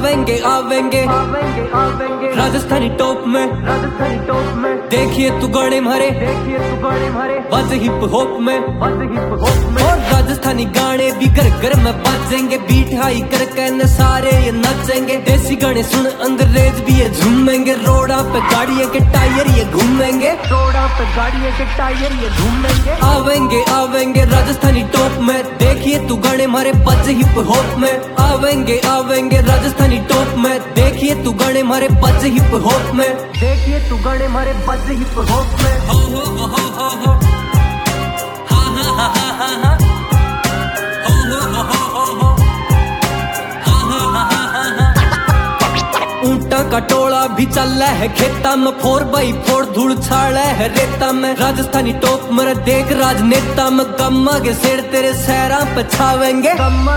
आवेंगे आवेंगे राजस्थानी टॉप में देखिए तू गाने मारे बज हिप हॉप में और राजस्थानी गाने भी घर घर में बजेंगे। बीट हाई करके न सारे ये नचेंगे। देसी गाने सुन अंग्रेज भी ये झूमेंगे। रोड़ा पे गाड़ियों के टायर ये घूमेंगे। आवेंगे आवेंगे राजस्थानी टॉप में देखिए तू गाने मारे बज हिप हॉप में। आवेंगे आवेंगे राजस्थानी टॉप में देखिए तू गाने मारे बज हिप हॉप में। देखिए तू गाने मारे बज हिप हॉप में। हो हो हा हा हा हा हा हा ऊंटा का टोला भी चल है खेता में। 4x4 धूल छाड़ा है रेता में। राजस्थानी टॉप मर देख राजनेता में। गम्मा के सेड़ तेरे सहरा पे छावेंगे।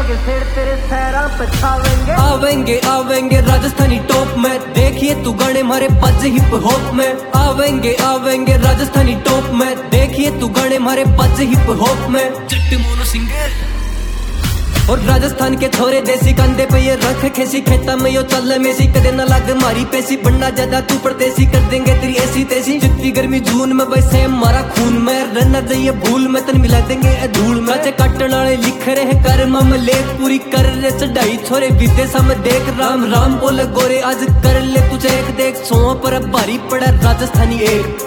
आवेंगे आवेंगे राजस्थानी टॉप में देखिए तू गाने मारे बज हिप हॉप में। आवेंगे आवेंगे राजस्थानी टॉप में देखिए तू गाने मारे बज हिप हॉप में। जट्ट मोनो सिंगर और राजस्थान के छोरे देसी कंधे पे ये रख खेसी। खेता में यो चल में सी कदे न लग मारी पैसी। बनना ज्यादा तू परदेसी कर देंगे तेरी ऐसी तैसी। जितनी गर्मी जून में भाई सेम मारा खून में। रहना चाहिए भूल में तन मिला देंगे धूल में। सच काटने वाले लिख रहे कर मम लेख पूरी कर रहे चढ़ाई छोरे विदेश में देख। राम राम बोले गोरे आज कर ले तुझे एक देख। सो पर भारी पड़ा राजस्थानी एक।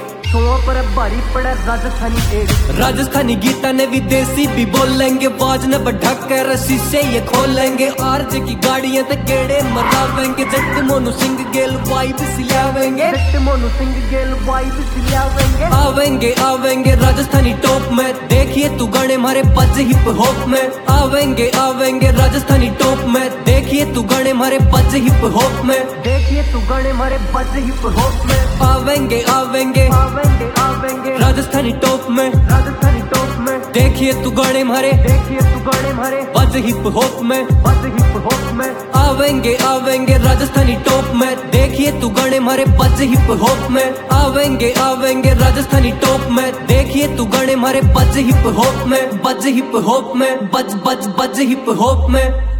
राजस्थानी गीता ने विदेशी भी बोलेंगे। बाज ने बढ़क कर रस्सी से ये खोलेंगे। आरजे की गाड़ियां तक गेड़े मरावेंगे। जट मोनू सिंह गेल वाइब सिलावेंगे। आवेंगे आवेंगे राजस्थानी टॉप में देखिए तू गाने मारे बज हिप हॉप में। आवेंगे आवेंगे राजस्थानी टॉप में देखिए तू गाने मारे बज हिप हॉप में। देखिए तू गाने मारे बज हिप हॉप में। आवेंगे आवेंगे राजस्थानी टॉप में देखिए तू गाने मारे बज हिप हॉप में। आवेंगे आवेंगे राजस्थानी टॉप में देखिए तू गाने मारे बज हिप हॉप में। आवेंगे आवेंगे राजस्थानी टॉप में देखिए तू गाने मारे बज हिप हॉप में। बज हिप हॉप में बज बज बज हिप हॉप में।